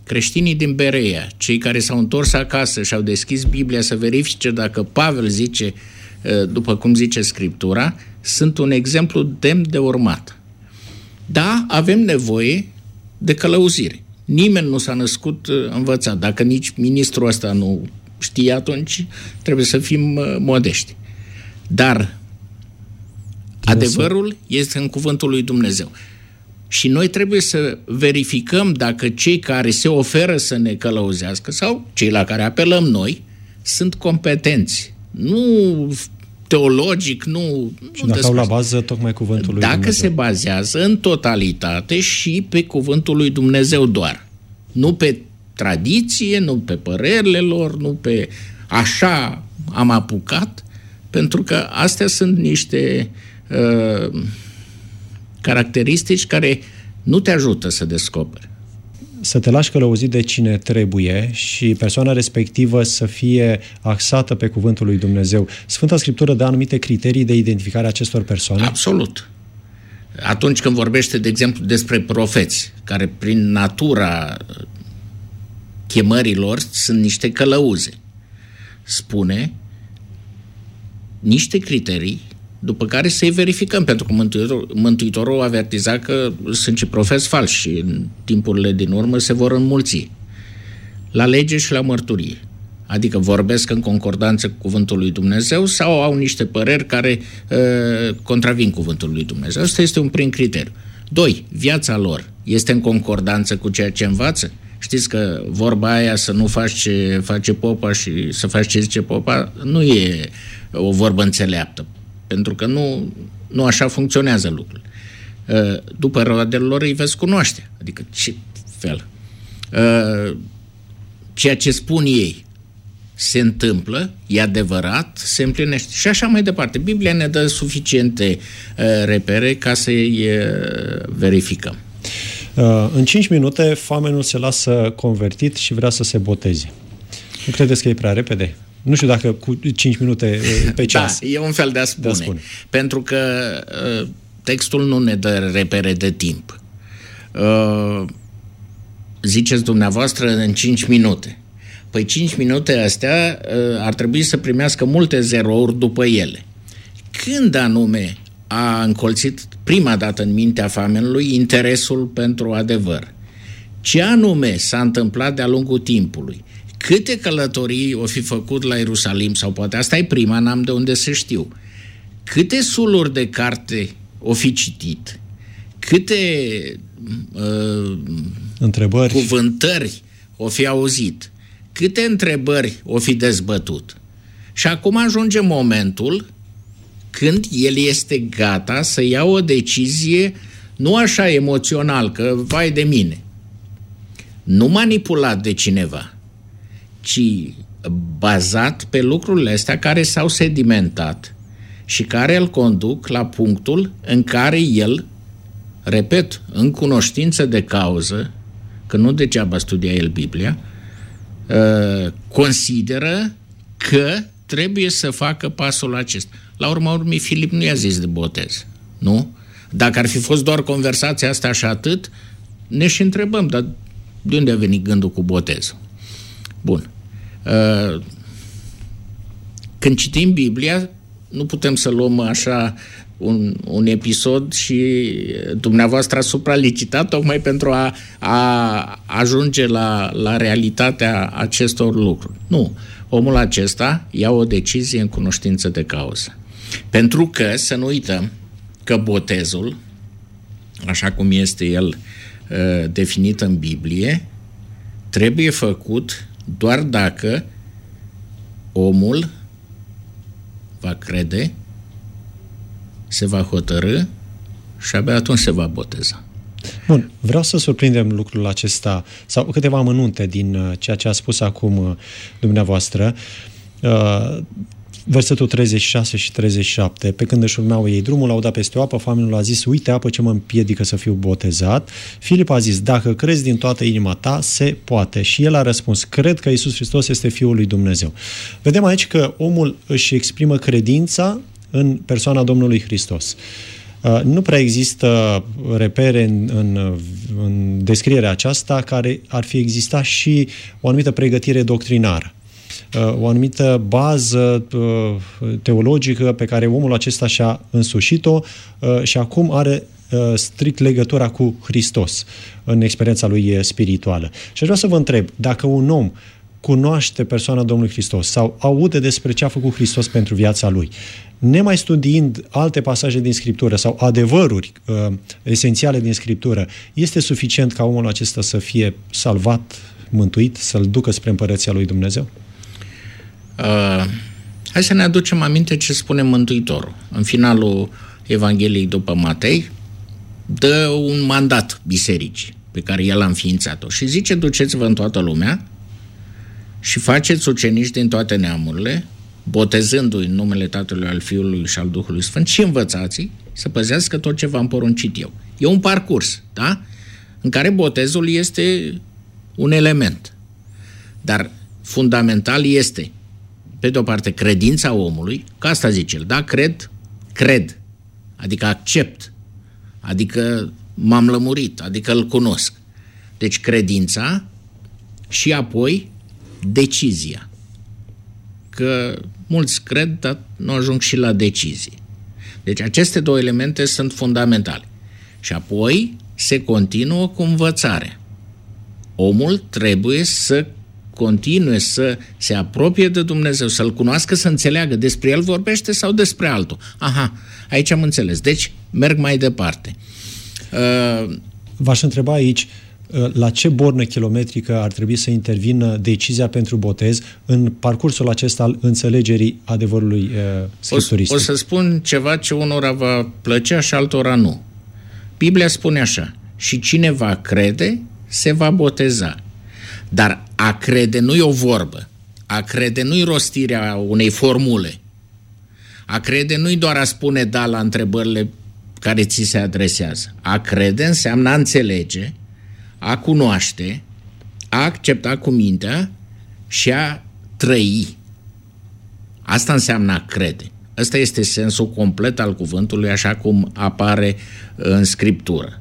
creștinii din Berea, cei care s-au întors acasă și au deschis Biblia să verifice dacă Pavel zice, după cum zice Scriptura, sunt un exemplu demn de urmat. Da, avem nevoie de călăuzire. Nimeni nu s-a născut învățat. Dacă nici ministrul ăsta nu știe, atunci trebuie să fim modești. Dar adevărul este în cuvântul lui Dumnezeu. Și noi trebuie să verificăm dacă cei care se oferă să ne călăuzească sau cei la care apelăm noi sunt competenți. Nu teologic, nu... Și dacă au la bază tocmai cuvântul lui dacă Dumnezeu. Se bazează în totalitate și pe cuvântul lui Dumnezeu doar. Nu pe tradiție, nu pe părerile lor, nu pe așa am apucat, pentru că astea sunt niște uh, caracteristici care nu te ajută să descoperi. Să te lași călăuzit de cine trebuie și persoana respectivă să fie axată pe cuvântul lui Dumnezeu. Sfânta Scriptură dă anumite criterii de identificare a acestor persoane? Absolut. Atunci când vorbește, de exemplu, despre profeți, care prin natura chemărilor sunt niște călăuze, spune niște criterii după care să-i verificăm, pentru că Mântuitorul, Mântuitorul avertiza că sunt și profeți falși și în timpurile din urmă se vor înmulți. La lege și la mărturie. Adică vorbesc în concordanță cu cuvântul lui Dumnezeu sau au niște păreri care uh, contravin cuvântul lui Dumnezeu. Asta este un prim criteriu. Doi, viața lor este în concordanță cu ceea ce învață? Știți că vorba aia să nu faci ce face popa și să faci ce zice popa nu e o vorbă înțeleaptă. Pentru că nu, nu așa funcționează lucrul. După roadele lor îi veți cunoaște. Adică ce fel. Ceea ce spun ei se întâmplă, e adevărat, se împlinește. Și așa mai departe. Biblia ne dă suficiente repere ca să-i verificăm. În cinci minute, famenul se lasă convertit și vrea să se boteze. Nu credeți că e prea repede? Nu știu dacă cu cinci minute pe ceas. Da, e un fel de a spune. De a spune. Pentru că uh, textul nu ne dă repere de timp. Uh, ziceți dumneavoastră în cinci minute. Păi cinci minute astea uh, ar trebui să primească multe zerouri după ele. Când anume a încolțit prima dată în mintea famenului interesul pentru adevăr? Ce anume s-a întâmplat de-a lungul timpului? Câte călătorii o fi făcut la Ierusalim, sau poate asta e prima, n-am de unde să știu. Câte suluri de carte o fi citit? Câte uh, întrebări, cuvântări o fi auzit? Câte întrebări o fi dezbătut? Și acum ajunge momentul când el este gata să ia o decizie, nu așa emoțional, că vai de mine, nu manipulat de cineva, ci bazat pe lucrurile astea care s-au sedimentat și care îl conduc la punctul în care el, repet, în cunoștință de cauză, că nu degeaba studia el Biblia, consideră că trebuie să facă pasul acesta. La urma urmei, Filip nu i-a zis de botez, nu? Dacă ar fi fost doar conversația asta și atât, ne și întrebăm, dar de unde a venit gândul cu botezul? Bun. Când citim Biblia, nu putem să luăm așa un, un episod și dumneavoastră ați supralicitat tocmai pentru a, a ajunge la, la realitatea acestor lucruri. Nu. Omul acesta ia o decizie în cunoștință de cauză. Pentru că, să nu uităm, că botezul, așa cum este el uh, definit în Biblie, trebuie făcut doar dacă omul va crede, se va hotărâ și abia atunci se va boteza. Bun, vreau să surprindem lucrul acesta sau câteva amănunte din uh, ceea ce a spus acum uh, dumneavoastră. Uh, versetul treizeci și șase și treizeci și șapte. Pe când își urmeau ei drumul, au dat peste o apă, famenul a zis: uite, apă ce mă împiedică să fiu botezat. Filip a zis: dacă crezi din toată inima ta, se poate. Și el a răspuns: cred că Iisus Hristos este Fiul lui Dumnezeu. Vedem aici că omul își exprimă credința în persoana Domnului Hristos. Nu prea există repere în, în, în descrierea aceasta care ar fi existat și o anumită pregătire doctrinară, o anumită bază teologică pe care omul acesta și-a însușit-o și acum are strict legătura cu Hristos în experiența lui spirituală. Și aș vrea să vă întreb, dacă un om cunoaște persoana Domnului Hristos sau aude despre ce a făcut Hristos pentru viața lui, nemai studiind alte pasaje din Scriptură sau adevăruri uh, esențiale din Scriptură, este suficient ca omul acesta să fie salvat, mântuit, să-l ducă spre împărăția lui Dumnezeu? Uh, hai să ne aducem aminte ce spune Mântuitorul. În finalul Evangheliei după Matei, dă un mandat bisericii pe care el a înființat-o și zice: duceți-vă în toată lumea și faceți ucenici din toate neamurile, botezându-i în numele Tatălui, al Fiului și al Duhului Sfânt și învățați-i să păzească tot ce v-am poruncit eu. E un parcurs, da? În care botezul este un element. Dar fundamental este, pe de o parte, credința omului, că asta zice el, da? Cred, cred, adică accept, adică m-am lămurit, adică îl cunosc. Deci credința și apoi decizia. Că mulți cred, dar nu ajung și la decizie. Deci aceste două elemente sunt fundamentale. Și apoi se continuă cu învățarea. Omul trebuie să continue să se apropie de Dumnezeu, să-L cunoască, să înțeleagă despre El vorbește sau despre altul. Aha, aici am înțeles. Deci merg mai departe. Uh, V-aș întreba aici, la ce bornă kilometrică ar trebui să intervină decizia pentru botez în parcursul acesta al înțelegerii adevărului uh, scripturistic? O, o să spun ceva ce unora va plăcea și altora nu. Biblia spune așa: și cine va crede, se va boteza. Dar a crede nu e o vorbă. A crede nu-i rostirea unei formule. A crede nu-i doar a spune da la întrebările care ți se adresează. A crede înseamnă a înțelege, a cunoaște, a accepta cu mintea și a trăi. Asta înseamnă a crede. Ăsta este sensul complet al cuvântului, așa cum apare în Scriptură.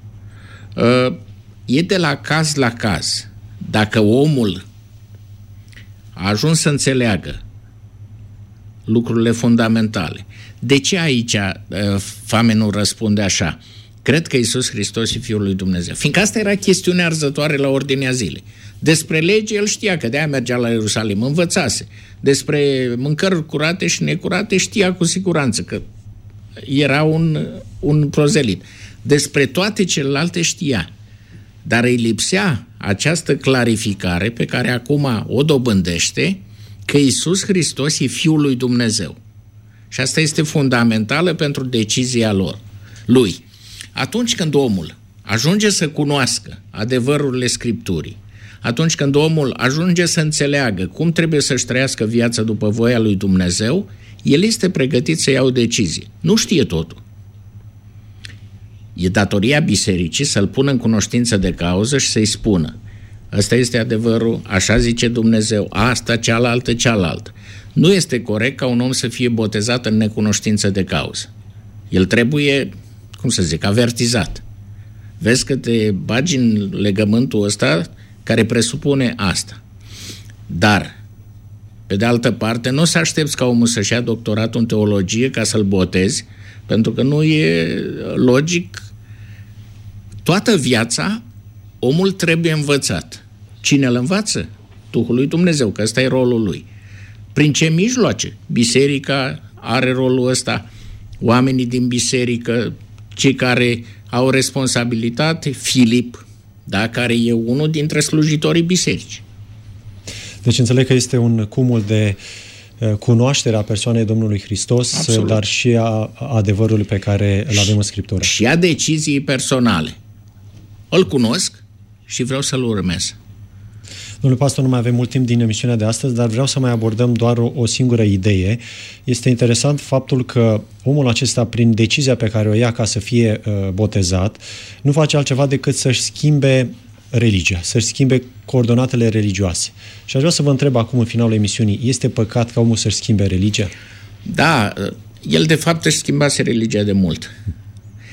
E de la caz la caz. Dacă omul a ajuns să înțeleagă lucrurile fundamentale, de ce aici famenul răspunde așa? Cred că Iisus Hristos e Fiul lui Dumnezeu. Fiindcă asta era chestiunea arzătoare la ordinea zilei. Despre lege el știa, că de-aia mergea la Ierusalim, învățase. Despre mâncăruri curate și necurate știa cu siguranță, că era un, un prozelit. Despre toate celelalte știa. Dar îi lipsea această clarificare pe care acum o dobândește, că Iisus Hristos e Fiul lui Dumnezeu. Și asta este fundamentală pentru decizia lor, lui. Atunci când omul ajunge să cunoască adevărurile Scripturii, atunci când omul ajunge să înțeleagă cum trebuie să-și trăiască viața după voia lui Dumnezeu, el este pregătit să ia o decizie. Nu știe totul. E datoria bisericii să-l pună în cunoștință de cauză și să-i spună: ăsta este adevărul, așa zice Dumnezeu, asta, cealaltă, cealaltă. Nu este corect ca un om să fie botezat în necunoștință de cauză. El trebuie, cum să zic, avertizat. Vezi că te bagi în legământul ăsta care presupune asta. Dar, pe de altă parte, nu o să aștepți ca omul să-și ia doctoratul în teologie ca să-l botezi, pentru că nu e logic. Toată viața omul trebuie învățat. Cine îl învață? Duhul lui Dumnezeu, că ăsta e rolul lui. Prin ce mijloace? Biserica are rolul ăsta, oamenii din biserică, cei care au responsabilitate, Filip, da, care e unul dintre slujitorii bisericii. Deci înțeleg că este un cumul de cunoașterea persoanei Domnului Hristos, absolut, dar și a adevărului pe care îl avem în Scriptură. Și a deciziei personale. Îl cunosc și vreau să-l urmez. Domnule pastor, nu mai avem mult timp din emisiunea de astăzi, dar vreau să mai abordăm doar o, o singură idee. Este interesant faptul că omul acesta, prin decizia pe care o ia ca să fie uh, botezat, nu face altceva decât să-și schimbe religia, să-și schimbe coordonatele religioase. Și aș vrea să vă întreb acum, în finalul emisiunii, este păcat ca omul să-și schimbe religia? Da, el de fapt își schimbase religia de mult.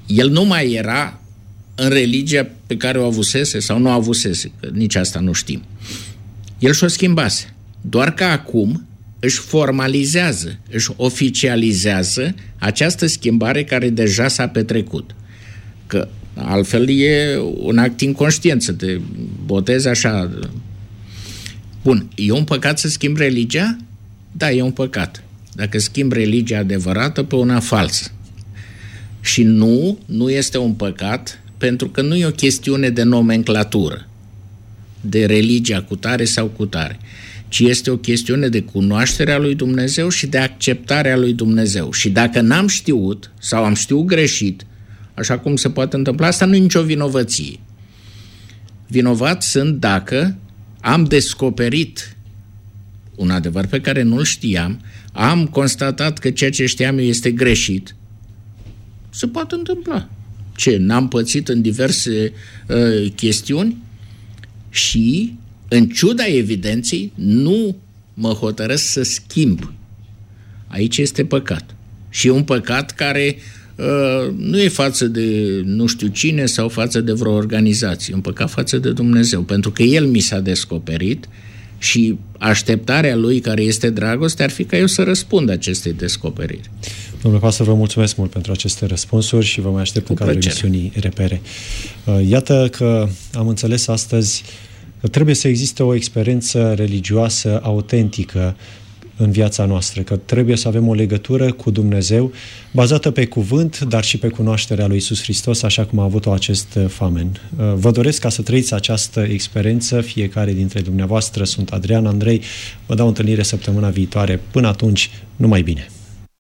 el nu mai era în religia pe care o avusese sau nu o avusese, că nici asta nu știm. El și-o schimbase. Doar că acum își formalizează, își oficializează această schimbare care deja s-a petrecut. Că altfel e un act inconștient să te botezi așa. Bun, e un păcat să schimbi religia? Da, e un păcat. Dacă schimbi religia adevărată pe una falsă. Și nu, nu este un păcat, pentru că nu e o chestiune de nomenclatură, de religia cutare sau cutare, ci este o chestiune de cunoașterea lui Dumnezeu și de acceptarea lui Dumnezeu. Și dacă n-am știut sau am știut greșit, așa cum se poate întâmpla, asta nu e nicio vinovăție. Vinovat sunt dacă am descoperit un adevăr pe care nu-l știam, am constatat că ceea ce știam eu este greșit. Se poate întâmpla. Ce? N-am pățit în diverse uh, chestiuni și, în ciuda evidenței, nu mă hotărăsc să schimb. Aici este păcat. Și e un păcat care uh, nu e față de nu știu cine sau față de vreo organizație. E un păcat față de Dumnezeu, pentru că El mi s-a descoperit și așteptarea Lui, care este dragoste, ar fi ca eu să răspund acestei descoperiri. Domnule pastor, vă mulțumesc mult pentru aceste răspunsuri și vă mai aștept în cadrul emisiunii Repere. Iată că am înțeles astăzi că trebuie să existe o experiență religioasă autentică în viața noastră, că trebuie să avem o legătură cu Dumnezeu bazată pe cuvânt, dar și pe cunoașterea lui Iisus Hristos, așa cum a avut-o acest famen. Vă doresc ca să trăiți această experiență, fiecare dintre dumneavoastră. Sunt Adrian Andrei, vă dau întâlnire săptămâna viitoare. Până atunci, numai bine!